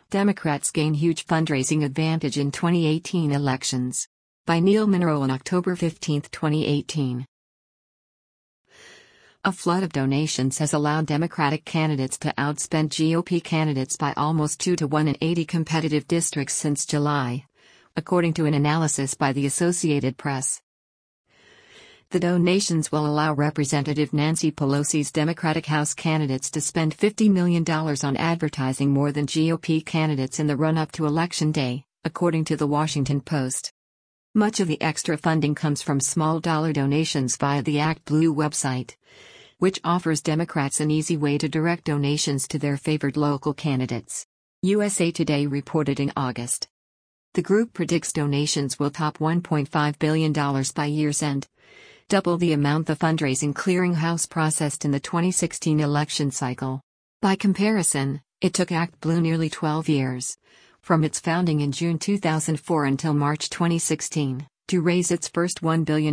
Democrats gain huge fundraising advantage in 2018 elections. By Neil Monroe on October 15, 2018. A flood of donations has allowed Democratic candidates to outspend GOP candidates by almost 2-to-1 in 80 competitive districts since July, according to an analysis by the Associated Press. The donations will allow Representative Nancy Pelosi's Democratic House candidates to spend $50 million on advertising more than GOP candidates in the run-up to Election Day, according to The Washington Post. Much of the extra funding comes from small-dollar donations via the ActBlue website, which offers Democrats an easy way to direct donations to their favored local candidates. USA Today reported in August. The group predicts donations will top $1.5 billion by year's end, double the amount the fundraising clearinghouse processed in the 2016 election cycle. By comparison, it took ActBlue nearly 12 years, from its founding in June 2004 until March 2016, to raise its first $1 billion.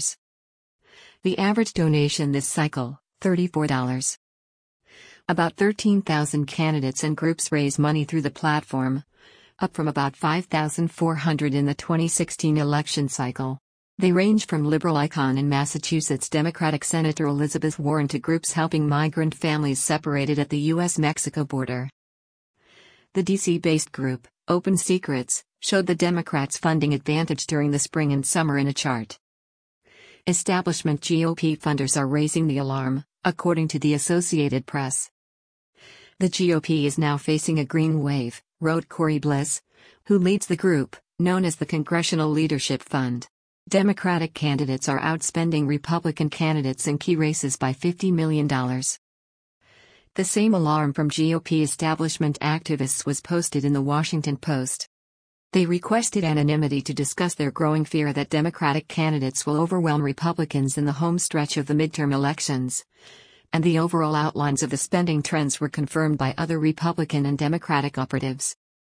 The average donation this cycle, $34. About 13,000 candidates and groups raise money through the platform, up from about 5,400 in the 2016 election cycle. They range from liberal icon in Massachusetts Democratic Senator Elizabeth Warren to groups helping migrant families separated at the U.S.-Mexico border. The D.C.-based group, Open Secrets, showed the Democrats' funding advantage during the spring and summer in a chart. Establishment GOP funders are raising the alarm, according to the Associated Press. The GOP is now facing a green wave, wrote Corey Bliss, who leads the group, known as the Congressional Leadership Fund. Democratic candidates are outspending Republican candidates in key races by $50 million. The same alarm from GOP establishment activists was posted in The Washington Post. They requested anonymity to discuss their growing fear that Democratic candidates will overwhelm Republicans in the home stretch of the midterm elections, and the overall outlines of the spending trends were confirmed by other Republican and Democratic operatives.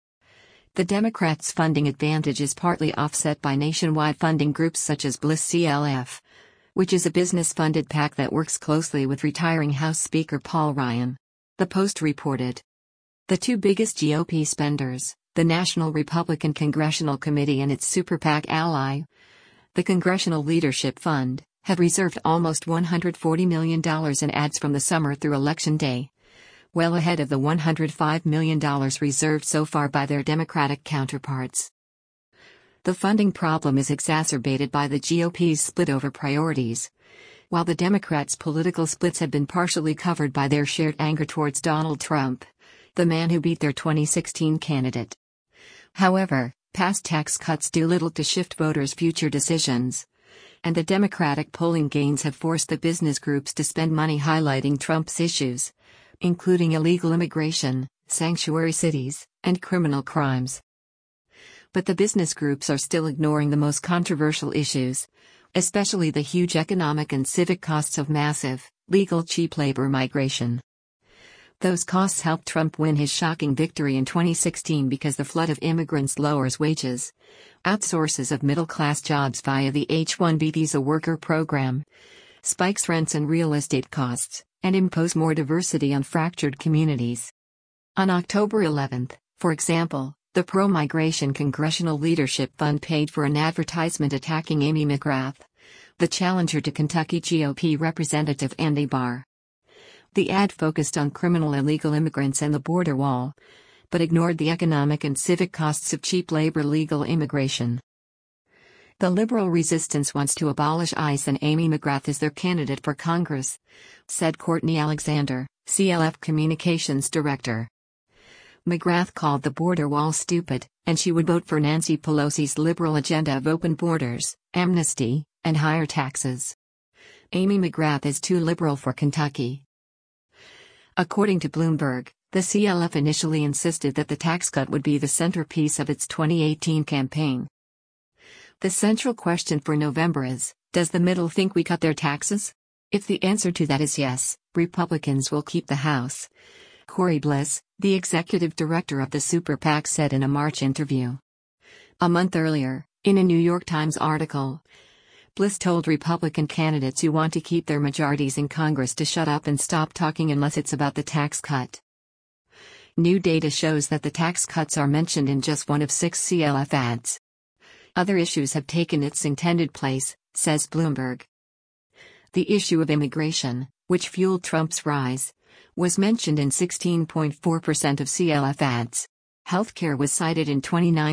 The Democrats' funding advantage is partly offset by nationwide funding groups such as Bliss CLF, which is a business-funded PAC that works closely with retiring House Speaker Paul Ryan. The Post reported. The two biggest GOP spenders, the National Republican Congressional Committee and its super PAC ally, the Congressional Leadership Fund, have reserved almost $140 million in ads from the summer through Election Day, well ahead of the $105 million reserved so far by their Democratic counterparts. The funding problem is exacerbated by the GOP's split over priorities, while the Democrats' political splits have been partially covered by their shared anger towards Donald Trump, the man who beat their 2016 candidate. However, past tax cuts do little to shift voters' future decisions, and the Democratic polling gains have forced the business groups to spend money highlighting Trump's issues, including illegal immigration, sanctuary cities, and criminal crimes. But the business groups are still ignoring the most controversial issues, especially the huge economic and civic costs of massive, legal cheap labor migration. Those costs helped Trump win his shocking victory in 2016 because the flood of immigrants lowers wages, outsources of middle-class jobs via the H-1B visa worker program, spikes rents and real estate costs, and impose more diversity on fractured communities. On October 11, for example, the pro-migration Congressional Leadership Fund paid for an advertisement attacking Amy McGrath, the challenger to Kentucky GOP Representative Andy Barr. The ad focused on criminal illegal immigrants and the border wall, but ignored the economic and civic costs of cheap labor legal immigration. The liberal resistance wants to abolish ICE and Amy McGrath is their candidate for Congress, said Courtney Alexander, CLF Communications Director. McGrath called the border wall stupid, and she would vote for Nancy Pelosi's liberal agenda of open borders, amnesty, and higher taxes. Amy McGrath is too liberal for Kentucky. According to Bloomberg, the CLF initially insisted that the tax cut would be the centerpiece of its 2018 campaign. The central question for November is, does the middle think we cut their taxes? If the answer to that is yes, Republicans will keep the House. Corey Bliss, the executive director of the Super PAC, said in a March interview. A month earlier, in a New York Times article, Bliss told Republican candidates who want to keep their majorities in Congress to shut up and stop talking unless it's about the tax cut. New data shows that the tax cuts are mentioned in just one of 6 CLF ads. Other issues have taken its intended place, says Bloomberg. The issue of immigration, which fueled Trump's rise, was mentioned in 16.4% of CLF ads. Healthcare was cited in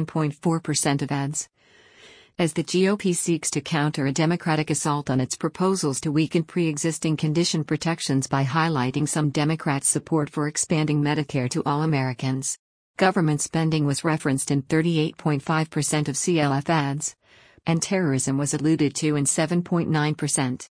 29.4% of ads. As the GOP seeks to counter a Democratic assault on its proposals to weaken pre-existing condition protections by highlighting some Democrats' support for expanding Medicare to all Americans. Government spending was referenced in 38.5% of CLF ads, and terrorism was alluded to in 7.9%.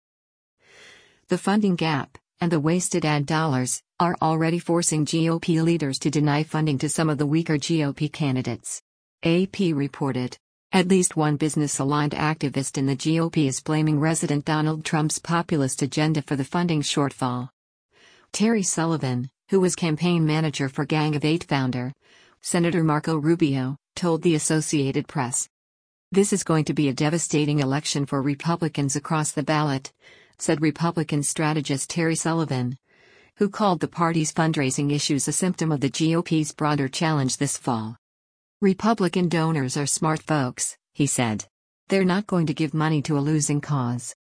The funding gap, and the wasted ad dollars, are already forcing GOP leaders to deny funding to some of the weaker GOP candidates. AP reported. At least one business-aligned activist in the GOP is blaming President Donald Trump's populist agenda for the funding shortfall. Terry Sullivan, who was campaign manager for Gang of Eight founder, Senator Marco Rubio, told the Associated Press. "This is going to be a devastating election for Republicans across the ballot," said Republican strategist Terry Sullivan, who called the party's fundraising issues a symptom of the GOP's broader challenge this fall. "Republican donors are smart folks," he said. "They're not going to give money to a losing cause."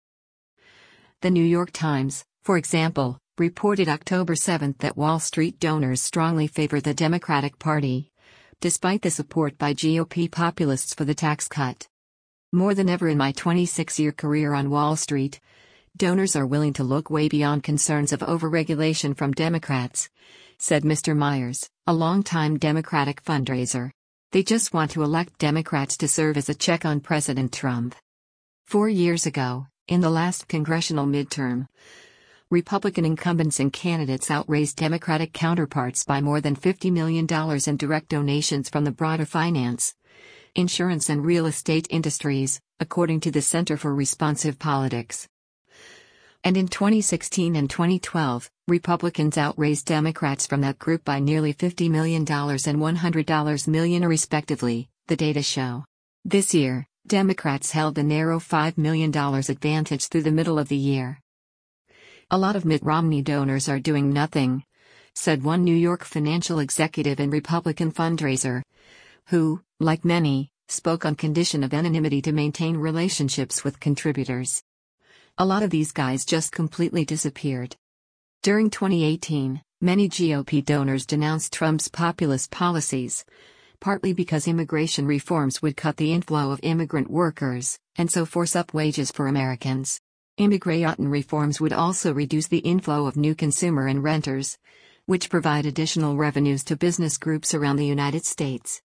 The New York Times, for example, reported October 7 that Wall Street donors strongly favor the Democratic Party, despite the support by GOP populists for the tax cut. "More than ever in my 26-year career on Wall Street, donors are willing to look way beyond concerns of overregulation from Democrats," said Mr. Myers, a longtime Democratic fundraiser. "They just want to elect Democrats to serve as a check on President Trump." 4 years ago, in the last congressional midterm, Republican incumbents and candidates outraised Democratic counterparts by more than $50 million in direct donations from the broader finance, insurance and real estate industries, according to the Center for Responsive Politics. And in 2016 and 2012, Republicans outraised Democrats from that group by nearly $50 million and $100 million respectively, the data show. This year, Democrats held a narrow $5 million advantage through the middle of the year. "A lot of Mitt Romney donors are doing nothing," said one New York financial executive and Republican fundraiser, who, like many, spoke on condition of anonymity to maintain relationships with contributors. "A lot of these guys just completely disappeared." During 2018, many GOP donors denounced Trump's populist policies, partly because immigration reforms would cut the inflow of immigrant workers, and so force up wages for Americans. Immigration reforms would also reduce the inflow of new consumer and renters, which provide additional revenues to business groups around the United States.